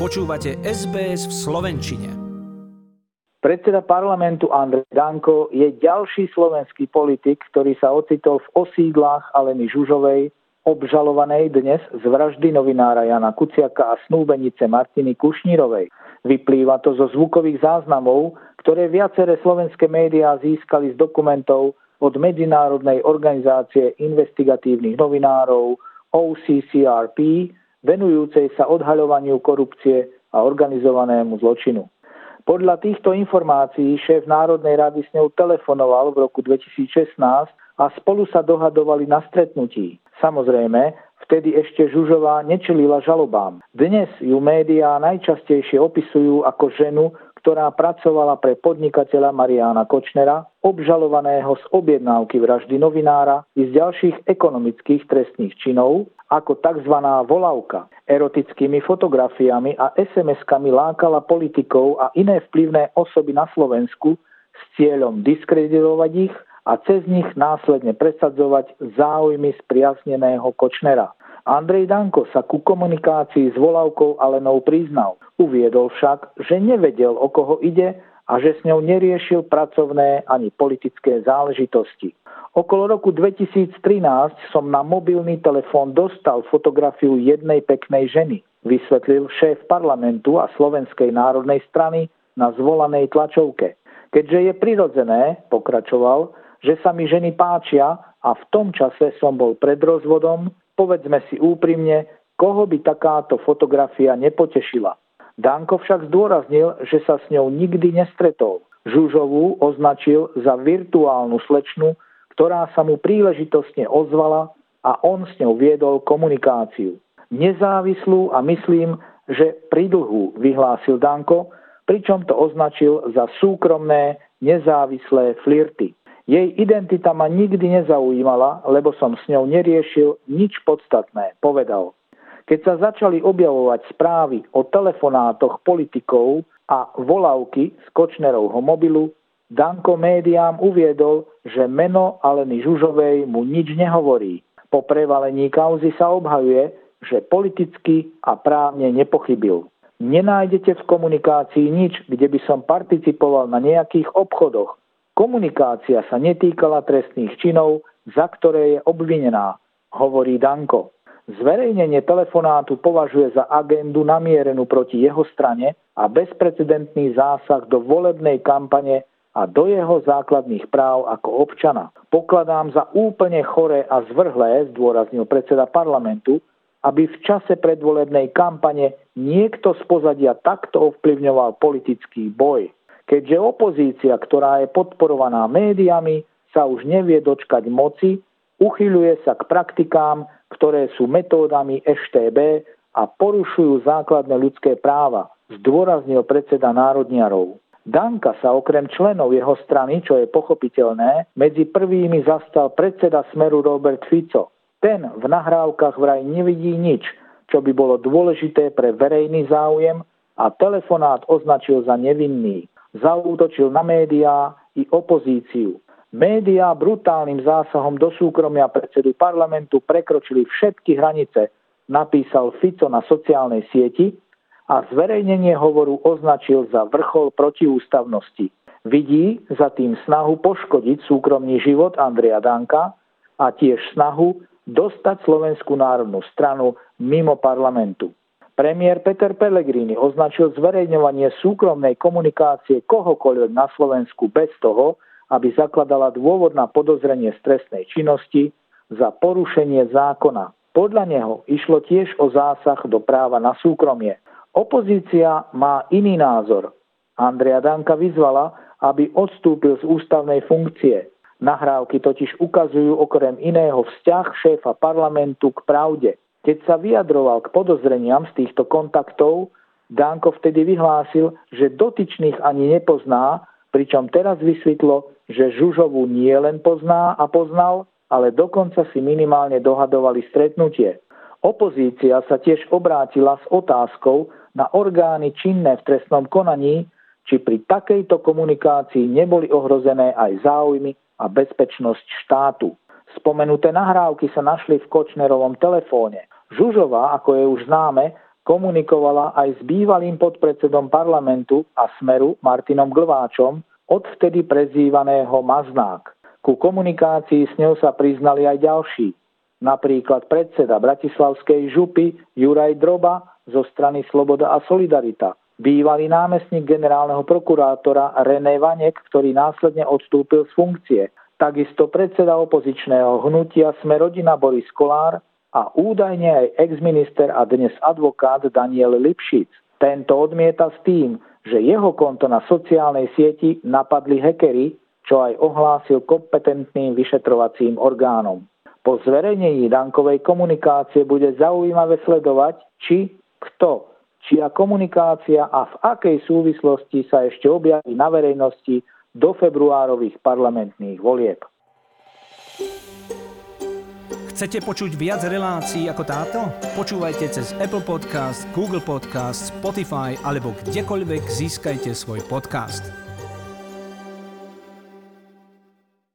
Počúvate SBS v slovenčine. Predseda parlamentu Andrej Danko je ďalší slovenský politik, ktorý sa ocitol v osídlách Aleny Žužovej, obžalovanej dnes z vraždy novinára Jana Kuciaka a snúbenice Martiny Kušnírovej. Vyplýva to zo zvukových záznamov, ktoré viaceré slovenské médiá získali z dokumentov od Medzinárodnej organizácie investigatívnych novinárov OCCRP, venujúcej sa odhaľovaniu korupcie a organizovanému zločinu. Podľa týchto informácií šéf Národnej rady s ňou telefonoval v roku 2016 a spolu sa dohadovali na stretnutí. Samozrejme, vtedy ešte Žužová nečelila žalobám. Dnes ju médiá najčastejšie opisujú ako ženu, ktorá pracovala pre podnikateľa Mariána Kočnera, obžalovaného z objednávky vraždy novinára i z ďalších ekonomických trestných činov, ako tzv. Volávka. Erotickými fotografiami a SMS-kami lákala politikov a iné vplyvné osoby na Slovensku s cieľom diskreditovať ich a cez nich následne presadzovať záujmy spriazneného Kočnera. Andrej Danko sa ku komunikácii s Volávkou Alenou priznal. Uviedol však, že nevedel, o koho ide a že s ňou neriešil pracovné ani politické záležitosti. Okolo roku 2013 som na mobilný telefón dostal fotografiu jednej peknej ženy, vysvetlil šéf parlamentu a Slovenskej národnej strany na zvolanej tlačovke. Keďže je prirodzené, pokračoval, že sa mi ženy páčia a v tom čase som bol pred rozvodom, povedzme si úprimne, koho by takáto fotografia nepotešila. Danko však zdôraznil, že sa s ňou nikdy nestretol. Žužovú označil za virtuálnu slečnu, ktorá sa mu príležitostne ozvala a on s ňou viedol komunikáciu. Nezávislú a myslím, že pridlhú, vyhlásil Danko, pričom to označil za súkromné, nezávislé flirty. Jej identita ma nikdy nezaujímala, lebo som s ňou neriešil nič podstatné, povedal. Keď sa začali objavovať správy o telefonátoch politikov a volávky z Kočnerovho mobilu, Danko médiám uviedol, že meno Aleny Žužovej mu nič nehovorí. Po prevalení kauzy sa obhajuje, že politicky a právne nepochybil. Nenájdete v komunikácii nič, kde by som participoval na nejakých obchodoch. Komunikácia sa netýkala trestných činov, za ktoré je obvinená, hovorí Danko. Zverejnenie telefonátu považuje za agendu namierenú proti jeho strane a bezprecedentný zásah do volebnej kampane a do jeho základných práv ako občana. Pokladám za úplne choré a zvrhlé, zdôraznil predseda parlamentu, aby v čase predvolebnej kampane niekto z pozadia takto ovplyvňoval politický boj. Keďže opozícia, ktorá je podporovaná médiami, sa už nevie dočkať moci, uchyľuje sa k praktikám, ktoré sú metódami EŠTB a porušujú základné ľudské práva, zdôraznil predseda národniarov. Danka sa okrem členov jeho strany, čo je pochopiteľné, medzi prvými zastal predseda Smeru Robert Fico. Ten v nahrávkach vraj nevidí nič, čo by bolo dôležité pre verejný záujem a telefonát označil za nevinný. Zaútočil na médiá i opozíciu. Médiá brutálnym zásahom do súkromia predsedu parlamentu prekročili všetky hranice, napísal Fico na sociálnej sieti a zverejnenie hovoru označil za vrchol protiústavnosti. Vidí za tým snahu poškodiť súkromný život Andreja Danka a tiež snahu dostať Slovenskú národnú stranu mimo parlamentu. Premiér Peter Pellegrini označil zverejňovanie súkromnej komunikácie kohokoľvek na Slovensku bez toho, aby zakladala dôvod na podozrenie z trestnej činnosti za porušenie zákona. Podľa neho išlo tiež o zásah do práva na súkromie. Opozícia má iný názor. Andreja Danka vyzvala, aby odstúpil z ústavnej funkcie. Nahrávky totiž ukazujú okrem iného vzťah šéfa parlamentu k pravde. Keď sa vyjadroval k podozreniam z týchto kontaktov, Danko vtedy vyhlásil, že dotyčných ani nepozná, pričom teraz vysvetlo, že Žužovu nie len pozná a poznal, ale dokonca si minimálne dohadovali stretnutie. Opozícia sa tiež obrátila s otázkou na orgány činné v trestnom konaní, či pri takejto komunikácii neboli ohrozené aj záujmy a bezpečnosť štátu. Spomenuté nahrávky sa našli v Kočnerovom telefóne. Žužová, ako je už známe, Komunikovala aj s bývalým podpredsedom parlamentu a Smeru Martinom Glváčom, odvtedy prezývaného Maznák. Ku komunikácii s ňou sa priznali aj ďalší, napríklad predseda Bratislavskej župy Juraj Droba zo strany Sloboda a Solidarita, bývalý námestník generálneho prokurátora René Vanek, ktorý následne odstúpil z funkcie, takisto predseda opozičného hnutia Sme rodina Boris Kolár a údajne aj exminister a dnes advokát Daniel Lipšic. Tento odmieta s tým, že jeho konto na sociálnej sieti napadli hackeri, čo aj ohlásil kompetentným vyšetrovacím orgánom. Po zverejnení Dankovej komunikácie bude zaujímavé sledovať, čia komunikácia a v akej súvislosti sa ešte objaví na verejnosti do februárových parlamentných volieb. Chcete počuť viac relácií ako táto? Počúvajte cez Apple Podcast, Google Podcast, Spotify alebo kdekoľvek získajte svoj podcast.